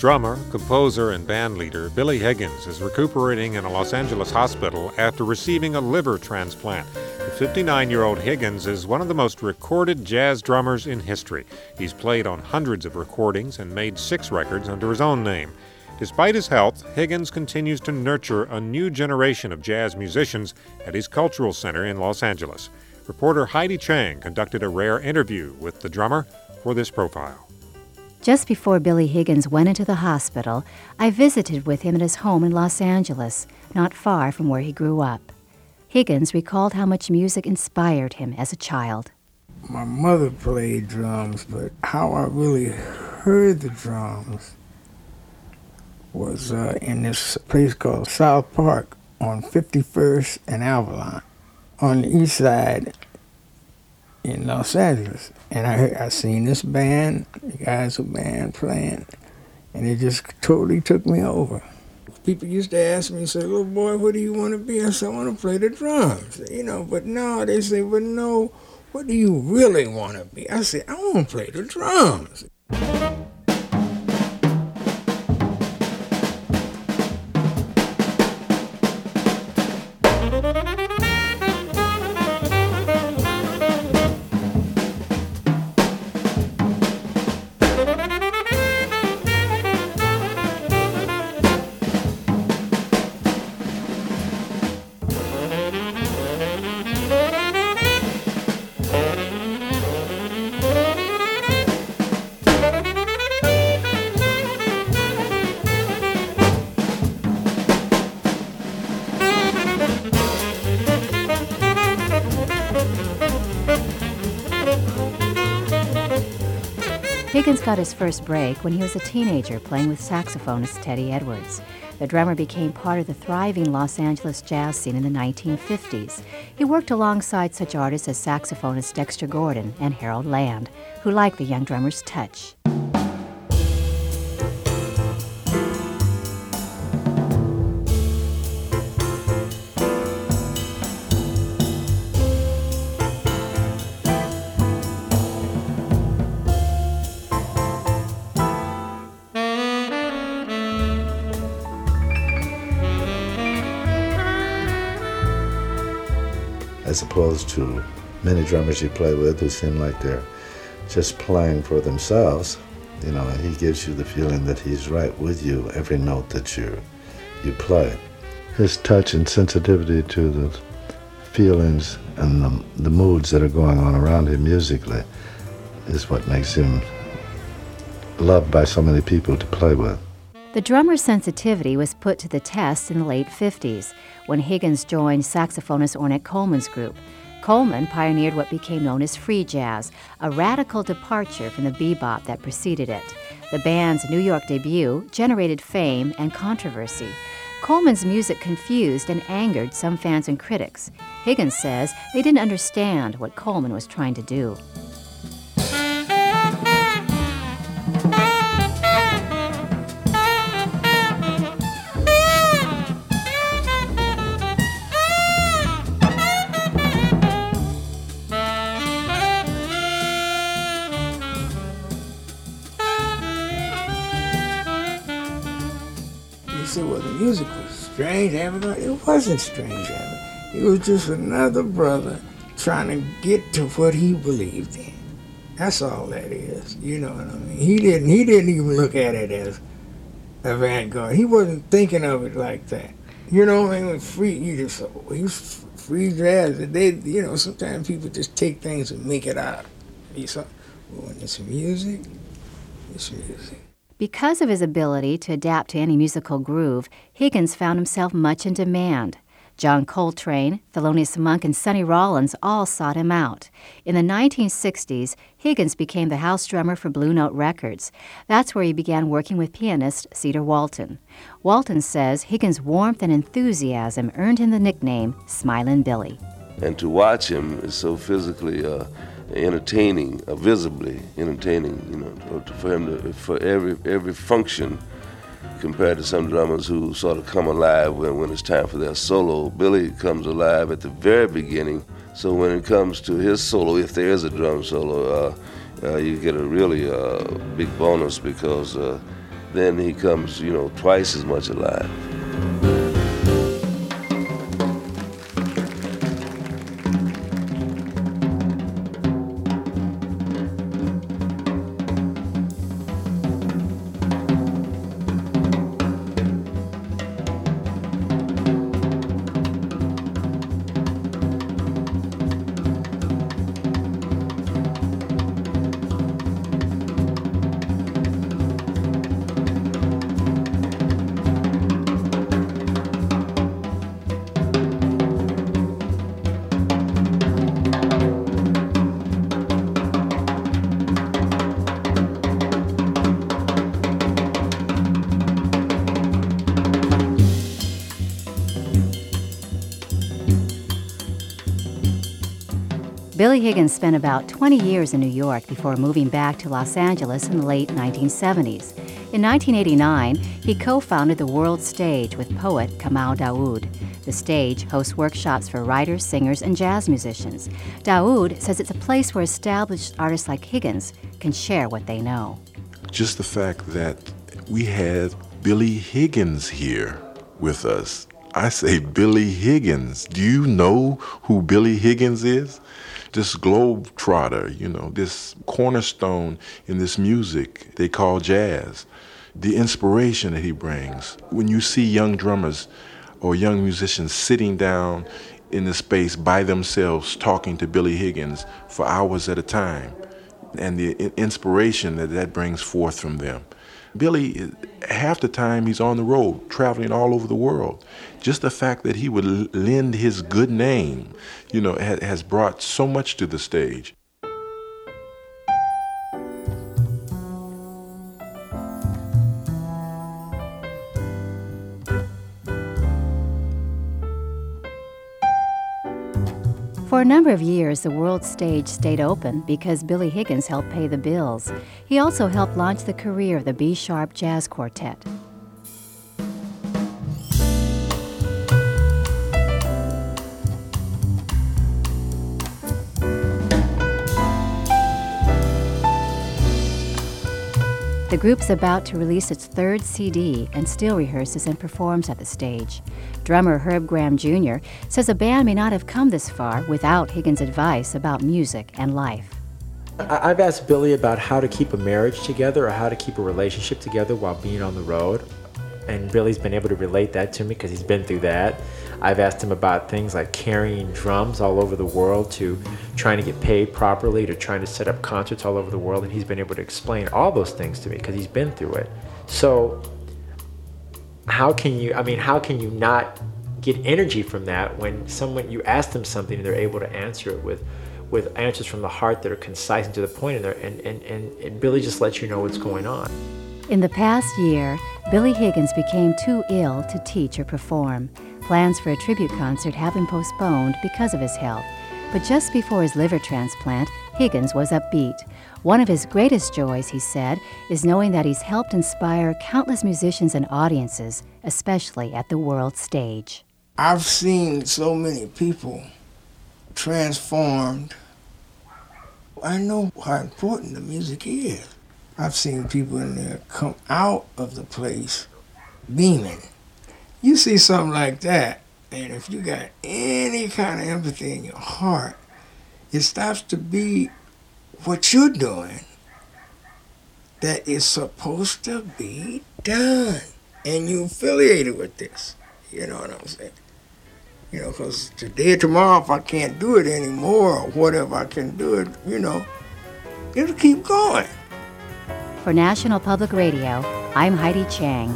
Drummer, composer, and band leader Billy Higgins is recuperating in a Los Angeles hospital after receiving a liver transplant. The 59-year-old Higgins is one of the most recorded jazz drummers in history. He's played on hundreds of recordings and made 6 records under his own name. Despite his health, Higgins continues to nurture a new generation of jazz musicians at his cultural center in Los Angeles. Reporter Heidi Chang conducted a rare interview with the drummer for this profile. Just before Billy Higgins went into the hospital, I visited with him at his home in Los Angeles, not far from where he grew up. Higgins recalled how much music inspired him as a child. My mother played drums, but how I really heard the drums was in this place called South Park on 51st and Avalon on the east side in Los Angeles. And I seen this band, the guys who band playing, and it just totally took me over. People used to ask me, say, "Little boy, what do you want to be?" I said, "I want to play the drums." But no, they say, "But no, what do you really want to be?" I said, "I want to play the drums." Higgins got his first break when he was a teenager playing with saxophonist Teddy Edwards. The drummer became part of the thriving Los Angeles jazz scene in the 1950s. He worked alongside such artists as saxophonist Dexter Gordon and Harold Land, who liked the young drummer's touch. As opposed to many drummers you play with who seem like they're just playing for themselves. He gives you the feeling that he's right with you every note that you play. His touch and sensitivity to the feelings and the moods that are going on around him musically is what makes him loved by so many people to play with. The drummer's sensitivity was put to the test in the late 50s when Higgins joined saxophonist Ornette Coleman's group. Coleman pioneered what became known as free jazz, a radical departure from the bebop that preceded it. The band's New York debut generated fame and controversy. Coleman's music confused and angered some fans and critics. Higgins says they didn't understand what Coleman was trying to do. Said, well, the music was strange. It wasn't strange. It was just another brother trying to get to what he believed in. That's all that is. You know what I mean? He didn't even look at it as avant-garde. He wasn't thinking of it like that. You know what I mean? He's free jazz. Sometimes people just take things and make it out. Well, when it's music, it's music. Because of his ability to adapt to any musical groove, Higgins found himself much in demand. John Coltrane, Thelonious Monk, and Sonny Rollins all sought him out. In the 1960s, Higgins became the house drummer for Blue Note Records. That's where he began working with pianist Cedar Walton. Walton says Higgins' warmth and enthusiasm earned him the nickname Smilin' Billy. And to watch him is so physically entertaining, visibly entertaining, for him for every function, compared to some drummers who sort of come alive when it's time for their solo. Billy comes alive at the very beginning, so when it comes to his solo, if there is a drum solo, you get a really big bonus because then he comes, twice as much alive. Billy Higgins spent about 20 years in New York before moving back to Los Angeles in the late 1970s. In 1989, he co-founded the World Stage with poet Kamau Daoud. The stage hosts workshops for writers, singers, and jazz musicians. Daoud says it's a place where established artists like Higgins can share what they know. Just the fact that we had Billy Higgins here with us. I say Billy Higgins. Do you know who Billy Higgins is? This globetrotter, this cornerstone in this music they call jazz. The inspiration that he brings. When you see young drummers or young musicians sitting down in the space by themselves talking to Billy Higgins for hours at a time, and the inspiration that brings forth from them. Billy, half the time he's on the road, traveling all over the world. Just the fact that he would lend his good name, has brought so much to the stage. For a number of years, the World Stage stayed open because Billy Higgins helped pay the bills. He also helped launch the career of the B-Sharp Jazz Quartet. The group's about to release its third CD and still rehearses and performs at the stage. Drummer Herb Graham Jr. says a band may not have come this far without Higgins' advice about music and life. I've asked Billy about how to keep a marriage together or how to keep a relationship together while being on the road. And Billy's been able to relate that to me because he's been through that. I've asked him about things like carrying drums all over the world to trying to get paid properly to trying to set up concerts all over the world, and he's been able to explain all those things to me because he's been through it. So how can you not get energy from that when you ask them something and they're able to answer it with answers from the heart that are concise and to the point, and Billy just lets you know what's going on. In the past year, Billy Higgins became too ill to teach or perform. Plans for a tribute concert have been postponed because of his health. But just before his liver transplant, Higgins was upbeat. One of his greatest joys, he said, is knowing that he's helped inspire countless musicians and audiences, especially at the World Stage. I've seen so many people transformed. I know how important the music is. I've seen people in there come out of the place beaming. You see something like that, and if you got any kind of empathy in your heart, it stops to be what you're doing that is supposed to be done. And you affiliated with this. You know what I'm saying? Because today or tomorrow, if I can't do it anymore, or whatever I can do it, it'll keep going. For National Public Radio, I'm Heidi Chang.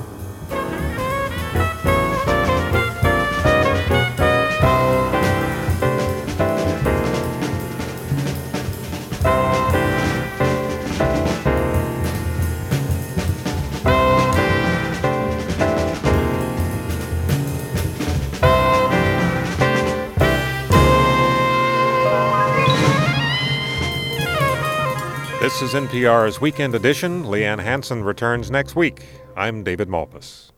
This is NPR's Weekend Edition. Leanne Hansen returns next week. I'm David Malpass.